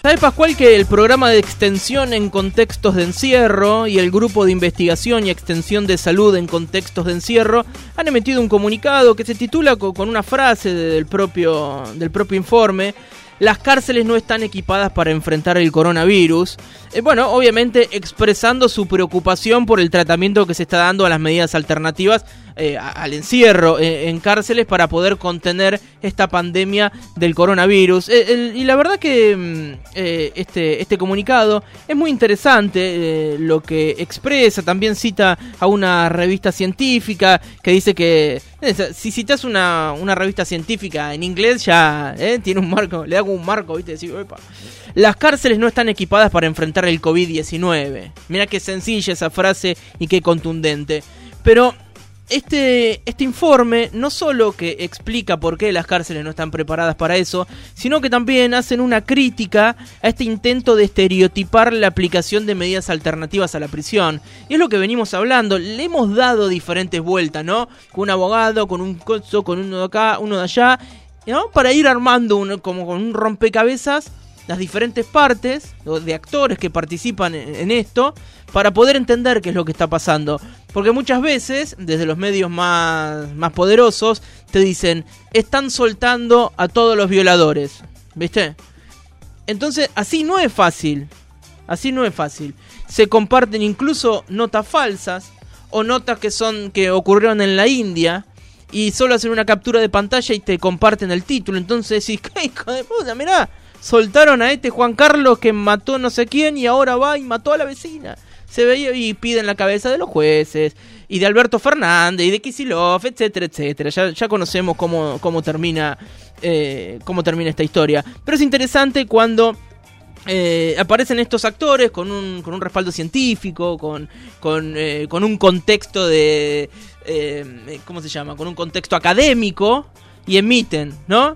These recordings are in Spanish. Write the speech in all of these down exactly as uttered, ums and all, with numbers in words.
¿Sabés, Pascual, que el programa de extensión en contextos de encierro y el grupo de investigación y extensión de salud en contextos de encierro han emitido un comunicado que se titula con una frase del propio, del propio informe: las cárceles no están equipadas para enfrentar el coronavirus? Eh, bueno, obviamente expresando su preocupación por el tratamiento que se está dando a las medidas alternativas eh, al encierro eh, en cárceles para poder contener esta pandemia del coronavirus. Eh, el, y la verdad que eh, este, este comunicado es muy interesante, eh, lo que expresa. También cita a una revista científica que dice que eh, si citas una, una revista científica en inglés ya eh, tiene un marco, le hago un marco, ¿viste? Decir, opa. Las cárceles no están equipadas para enfrentar el covid diecinueve. Mirá qué sencilla esa frase y qué contundente. Pero este, este informe no solo que explica por qué las cárceles no están preparadas para eso, sino que también hacen una crítica a este intento de estereotipar la aplicación de medidas alternativas a la prisión. Y es lo que venimos hablando, le hemos dado diferentes vueltas, ¿no? Con un abogado, con un coso, con uno de acá, uno de allá, ¿no? Para ir armando un, como con un rompecabezas las diferentes partes de actores que participan en esto para poder entender qué es lo que está pasando. Porque muchas veces, desde los medios más, más poderosos, te dicen: están soltando a todos los violadores, ¿viste? Entonces, así no es fácil. Así no es fácil. Se comparten incluso notas falsas o notas que son que ocurrieron en la India y solo hacen una captura de pantalla y te comparten el título. Entonces decís: ¿qué hijo de puta? Mirá, soltaron a este Juan Carlos que mató no sé quién y ahora va y mató a la vecina. Se veía y piden la cabeza de los jueces y de Alberto Fernández y de Kicillof, etcétera, etcétera. Ya, ya conocemos cómo, cómo termina eh, cómo termina esta historia. Pero es interesante cuando eh, aparecen estos actores con un, con un respaldo científico, con, con, eh, con un contexto de eh, ¿cómo se llama? Con un contexto académico y emiten, ¿no?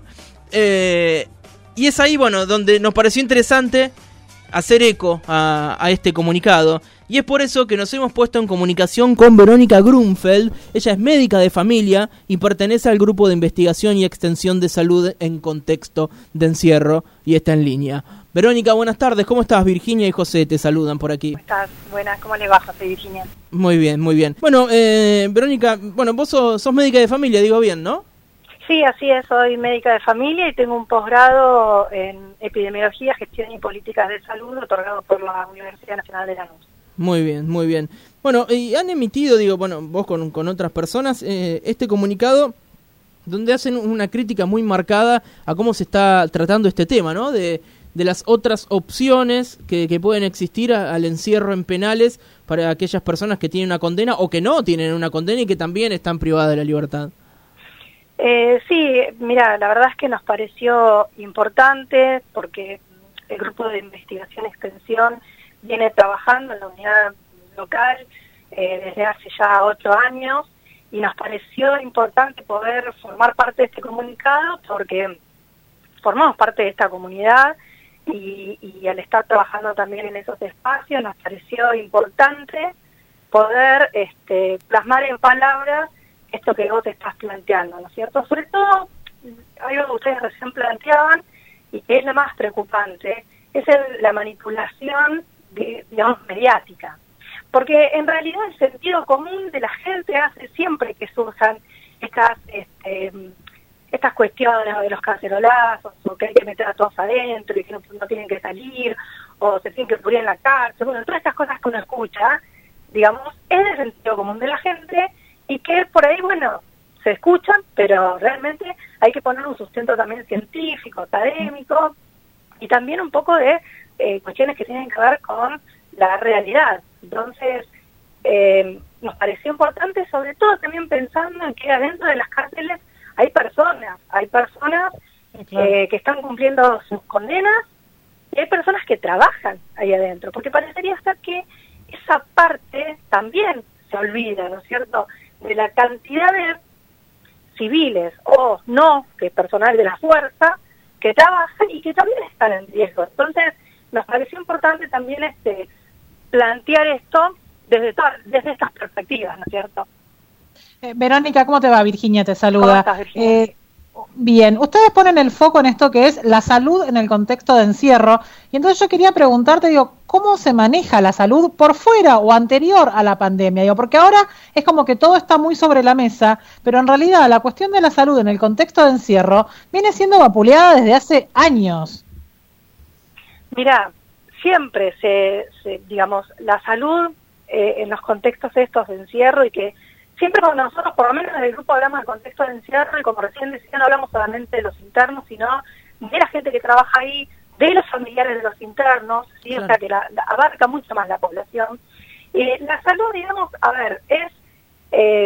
Eh, Y es ahí, bueno, donde nos pareció interesante hacer eco a, a este comunicado. Y es por eso que nos hemos puesto en comunicación con Verónica Grunfeld. Ella es médica de familia y pertenece al grupo de investigación y extensión de salud en contexto de encierro y está en línea. Verónica, buenas tardes. ¿Cómo estás? Virginia y José te saludan por aquí. ¿Cómo estás? Buenas, ¿cómo le va, José y Virginia? Muy bien, muy bien. Bueno, eh, Verónica, bueno, vos sos, sos médica de familia, digo bien, ¿no? Sí, así es, soy médica de familia y tengo un posgrado en epidemiología, gestión y políticas de salud otorgado por la Universidad Nacional de Lanús. Muy bien, muy bien. Bueno, y han emitido, digo, bueno, vos con, con otras personas, eh, este comunicado donde hacen una crítica muy marcada a cómo se está tratando este tema, ¿no? De, de las otras opciones que, que pueden existir a, al encierro en penales para aquellas personas que tienen una condena o que no tienen una condena y que también están privadas de la libertad. Eh, sí, mira, la verdad es que nos pareció importante porque el grupo de investigación y extensión viene trabajando en la unidad local eh, desde hace ya ocho años y nos pareció importante poder formar parte de este comunicado porque formamos parte de esta comunidad y, y al estar trabajando también en esos espacios nos pareció importante poder este, plasmar en palabras esto que vos te estás planteando, ¿no es cierto? Sobre todo, algo que ustedes recién planteaban, y que es lo más preocupante, es el, la manipulación, de, digamos, mediática. Porque en realidad el sentido común de la gente hace siempre que surjan estas este, estas cuestiones de los cacerolazos, o que hay que meter a todos adentro y que no, no tienen que salir, o se tienen que pudrir en la cárcel, bueno, todas estas cosas que uno escucha, digamos, es del sentido común de la gente, y que por ahí, bueno, se escuchan, pero realmente hay que poner un sustento también científico, académico, y también un poco de eh, cuestiones que tienen que ver con la realidad. Entonces, eh, nos pareció importante, sobre todo también pensando en que adentro de las cárceles hay personas, hay personas eh, que están cumpliendo sus condenas, y hay personas que trabajan ahí adentro, porque parecería ser que esa parte también se olvida, ¿no es cierto?, de la cantidad de civiles o no, que personal de la fuerza, que trabajan y que también están en riesgo. Entonces, nos pareció importante también este plantear esto desde, todas, desde estas perspectivas, ¿no es cierto? Eh, Verónica, ¿cómo te va? Virginia te saluda. ¿Cómo estás, Virginia? Eh, Bien, ustedes ponen el foco en esto que es la salud en el contexto de encierro, y entonces yo quería preguntarte, digo, ¿cómo se maneja la salud por fuera o anterior a la pandemia? Digo, porque ahora es como que todo está muy sobre la mesa, pero en realidad la cuestión de la salud en el contexto de encierro viene siendo vapuleada desde hace años. Mira, siempre se, se digamos, la salud eh, en los contextos estos de encierro, y que siempre cuando nosotros, por lo menos en el grupo, hablamos del contexto de encierro, y como recién decía, no hablamos solamente de los internos, sino de la gente que trabaja ahí, de los familiares de los internos, ¿sí? Claro. O sea que la, la, abarca mucho más la población. Y la salud, digamos, a ver, es eh,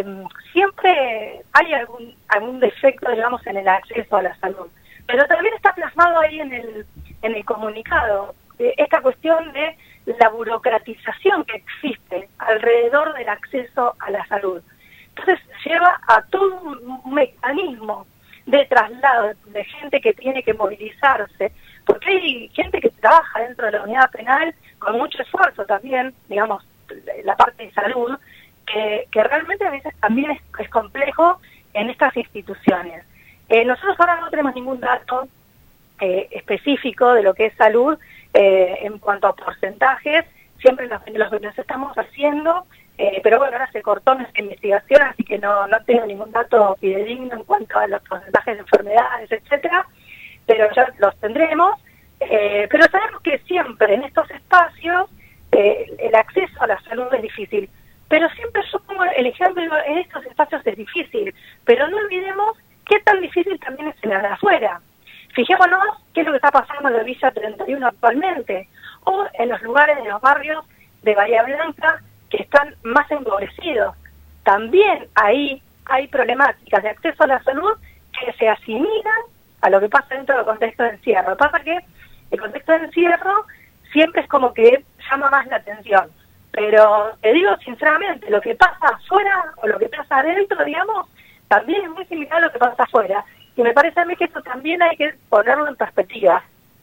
siempre hay algún algún defecto, digamos, en el acceso a la salud, pero también está plasmado ahí en el en el comunicado eh, esta cuestión de la burocratización que existe alrededor del acceso a la salud. Entonces lleva a todo un mecanismo de traslado de gente que tiene que movilizarse, porque hay gente que trabaja dentro de la unidad penal con mucho esfuerzo también, digamos, la parte de salud, que, que realmente a veces también es, es complejo en estas instituciones. Eh, nosotros ahora no tenemos ningún dato eh, específico de lo que es salud eh, en cuanto a porcentajes, siempre los, los, los estamos haciendo, eh, pero bueno, ahora se cortó nuestra investigación, así que no, no tengo ningún dato fidedigno en cuanto a los porcentajes de enfermedades, etcétera, pero ya los tendremos, eh, pero sabemos que siempre en estos espacios eh, el acceso a la salud es difícil, pero siempre yo pongo el ejemplo, en estos espacios es difícil, pero no olvidemos qué tan difícil también es en la de afuera. Fijémonos qué es lo que está pasando en la Villa treinta y uno actualmente, o en los lugares de los barrios de Bahía Blanca que están más empobrecidos. También ahí hay problemáticas de acceso a la salud que se asimilan a lo que pasa dentro del contexto de encierro. Lo que pasa es que el contexto de encierro siempre es como que llama más la atención. Pero te digo sinceramente, lo que pasa afuera o lo que pasa adentro, digamos, también es muy similar a lo que pasa afuera. Y me parece a mí que eso también hay que ponerlo en perspectiva.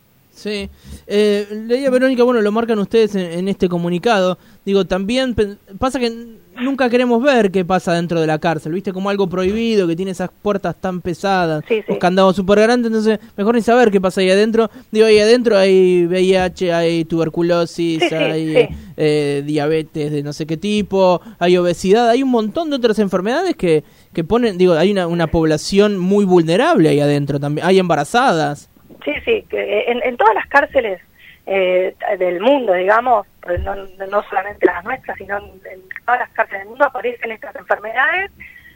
Sí, eh, leía Verónica, bueno, lo marcan ustedes en, en este comunicado. Digo, también pasa que nunca queremos ver qué pasa dentro de la cárcel, ¿viste? Como algo prohibido, que tiene esas puertas tan pesadas, sí, sí. Los candados súper grandes, entonces mejor ni saber qué pasa ahí adentro. Digo, ahí adentro hay V I H, hay tuberculosis, sí, sí, hay sí. Eh, diabetes de no sé qué tipo, hay obesidad, hay un montón de otras enfermedades que, que ponen, digo, hay una, una población muy vulnerable ahí adentro también, hay embarazadas. Sí, sí, que en, en todas las cárceles eh, del mundo, digamos, pues no, no solamente las nuestras, sino en, en todas las cárceles del mundo aparecen estas enfermedades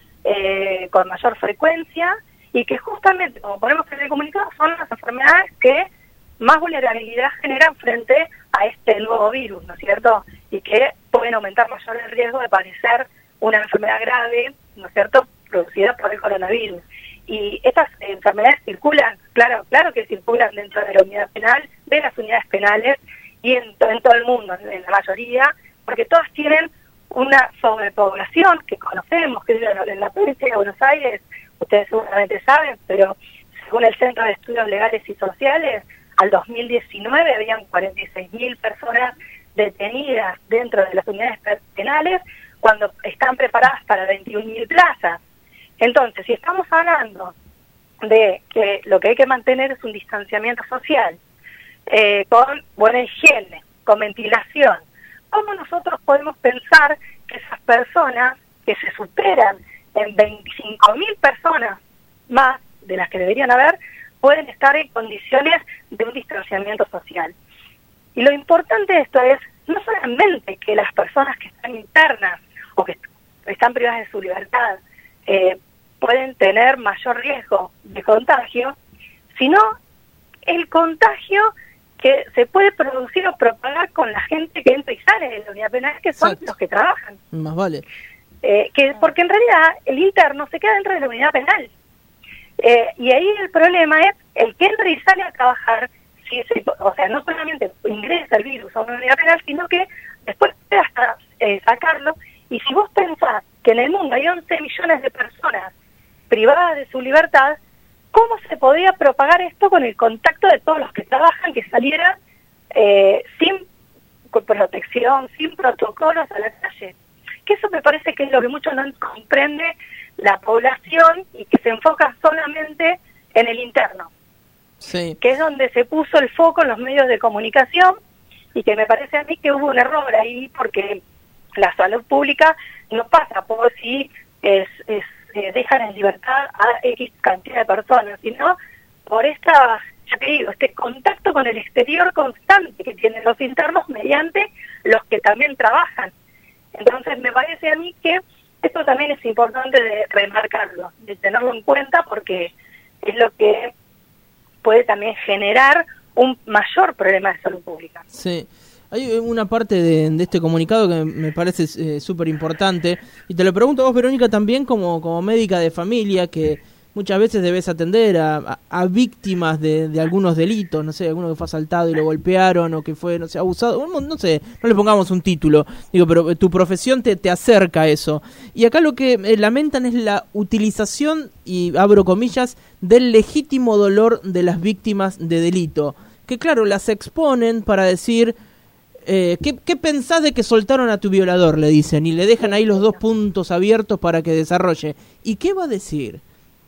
eh, con mayor frecuencia, y que justamente, como ponemos en el comunicado, son las enfermedades que más vulnerabilidad generan frente a este nuevo virus, ¿no es cierto? Y que pueden aumentar mayor el riesgo de padecer una enfermedad grave, ¿no es cierto?, producida por el coronavirus. Y estas enfermedades circulan, claro, claro que circulan dentro de la unidad penal, de las unidades penales y en, en todo el mundo, en la mayoría, porque todas tienen una sobrepoblación que conocemos, que en la provincia de Buenos Aires, ustedes seguramente saben, pero según el Centro de Estudios Legales y Sociales, al dos mil diecinueve habían cuarenta y seis mil personas detenidas dentro de las unidades penales, cuando están preparadas para veintiún mil plazas. Entonces, si estamos hablando de que lo que hay que mantener es un distanciamiento social, eh, con buena higiene, con ventilación, ¿cómo nosotros podemos pensar que esas personas que se superan en veinticinco mil personas más de las que deberían haber, pueden estar en condiciones de un distanciamiento social? Y lo importante de esto es no solamente que las personas que están internas o que están privadas de su libertad eh, pueden tener mayor riesgo de contagio, sino el contagio que se puede producir o propagar con la gente que entra y sale de la unidad penal, que son Exacto. los que trabajan. Más vale. Eh, que porque en realidad el interno se queda dentro de la unidad penal. Eh, y ahí el problema es el que entra y sale a trabajar, si se, o sea, no solamente ingresa el virus a una unidad penal, sino que después puede hasta eh, sacarlo. Y si vos pensás que en el mundo hay once millones de personas privadas de su libertad, ¿cómo se podía propagar esto con el contacto de todos los que trabajan, que salieran eh, sin protección, sin protocolos a la calle? Que eso me parece que es lo que muchos no comprende la población y que se enfoca solamente en el interno, sí. que es donde se puso el foco en los medios de comunicación, y que me parece a mí que hubo un error ahí, porque la salud pública no pasa por si es, es, eh, dejan en libertad a X cantidad de personas, sino por esta, ya te digo, este contacto con el exterior constante que tienen los internos mediante los que también trabajan. Entonces me parece a mí que esto también es importante de remarcarlo, de tenerlo en cuenta, porque es lo que puede también generar un mayor problema de salud pública. Sí. Hay una parte de, de este comunicado que me parece eh, súper importante, y te lo pregunto a vos, Verónica, también como, como médica de familia, que muchas veces debes atender a, a, a víctimas de, de algunos delitos, no sé, alguno que fue asaltado y lo golpearon, o que fue, no sé, abusado, no sé, no le pongamos un título, digo, pero tu profesión te, te acerca a eso. Y acá lo que eh, lamentan es la utilización, y abro comillas, del legítimo dolor de las víctimas de delito, que claro, las exponen para decir... Eh, ¿qué, ¿Qué pensás de que soltaron a tu violador? Le dicen, y le dejan ahí los dos puntos abiertos para que desarrolle. ¿Y qué va a decir?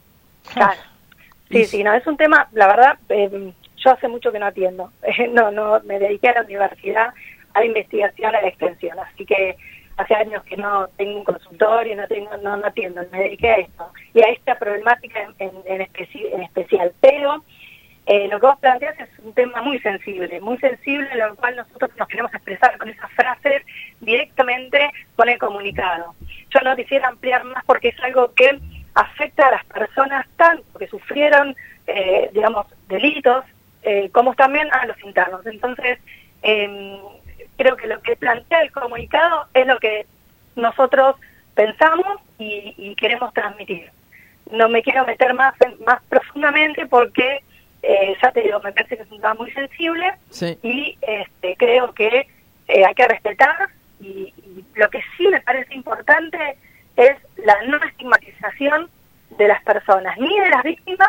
Claro. Sí, sí, no, es un tema, la verdad, eh, yo hace mucho que no atiendo. Eh, no, no, me dediqué a la universidad, a la investigación, a la extensión. Así que hace años que no tengo un consultorio, no tengo, no, no atiendo, me dediqué a esto. Y a esta problemática en, en, en, especi en especial. Pero... Eh, lo que vos planteás es un tema muy sensible, muy sensible, en lo cual nosotros nos queremos expresar con esas frases directamente con el comunicado. Yo no quisiera ampliar más porque es algo que afecta a las personas tanto que sufrieron, eh, digamos, delitos, eh, como también a los internos. Entonces, eh, creo que lo que plantea el comunicado es lo que nosotros pensamos y, y queremos transmitir. No me quiero meter más, más profundamente porque... Eh, ya te digo, me parece que es un tema muy sensible, sí. y este, creo que eh, hay que respetar, y, y lo que sí me parece importante es la no estigmatización de las personas, ni de las víctimas,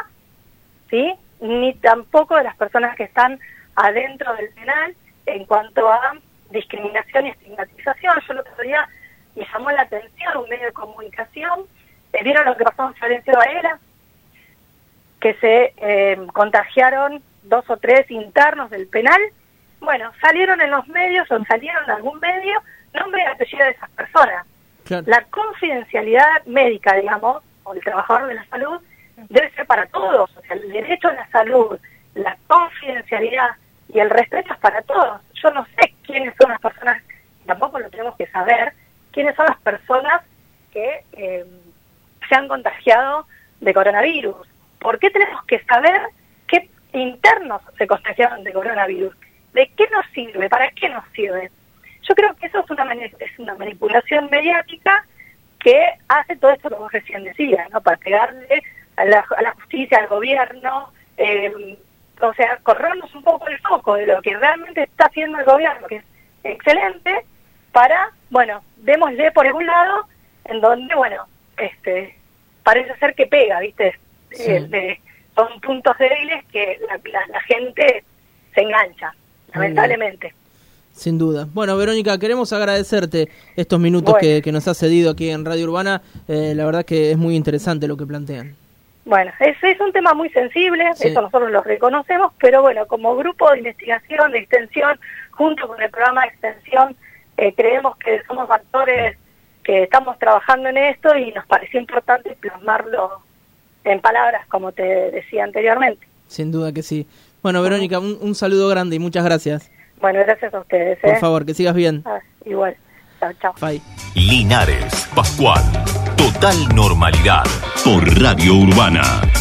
¿sí? Ni tampoco de las personas que están adentro del penal en cuanto a discriminación y estigmatización. Yo el otro día me llamó la atención un medio de comunicación, ¿vieron lo que pasó en Florencio Varela? Que se eh, contagiaron dos o tres internos del penal. Bueno, salieron en los medios o salieron en algún medio nombre y apellido de esas personas. Claro. La confidencialidad médica, digamos, o el trabajador de la salud, debe ser para todos. O sea, el derecho a la salud, la confidencialidad y el respeto es para todos. Yo no sé quiénes son las personas, tampoco lo tenemos que saber, quiénes son las personas que eh, se han contagiado de coronavirus. ¿Por qué tenemos que saber qué internos se contagiaron de coronavirus? ¿De qué nos sirve? ¿Para qué nos sirve? Yo creo que eso es una, es una manipulación mediática que hace todo esto que vos recién decías, ¿no? Para pegarle a la, a la justicia, al gobierno, eh, o sea, corrernos un poco el foco de lo que realmente está haciendo el gobierno, que es excelente, para, bueno, démosle por algún lado, en donde, bueno, este parece ser que pega, ¿viste? Sí. Eh, de, son puntos débiles que la, la, la gente se engancha, lamentablemente. Sin duda. Bueno, Verónica, queremos agradecerte estos minutos bueno. que, que nos has cedido aquí en Radio Urbana. Eh, la verdad que es muy interesante lo que plantean. Bueno, es, es un tema muy sensible, sí. Eso nosotros lo reconocemos, pero bueno, como grupo de investigación, de extensión, junto con el programa de extensión, eh, creemos que somos actores que estamos trabajando en esto y nos pareció importante plasmarlo en palabras, como te decía anteriormente. Sin duda que sí. Bueno, Verónica, un, un saludo grande y muchas gracias. Bueno, gracias a ustedes. ¿eh? Por favor, que sigas bien. Ah, igual. Chao, chao. Bye. Linares, Pascual. Total normalidad por Radio Urbana.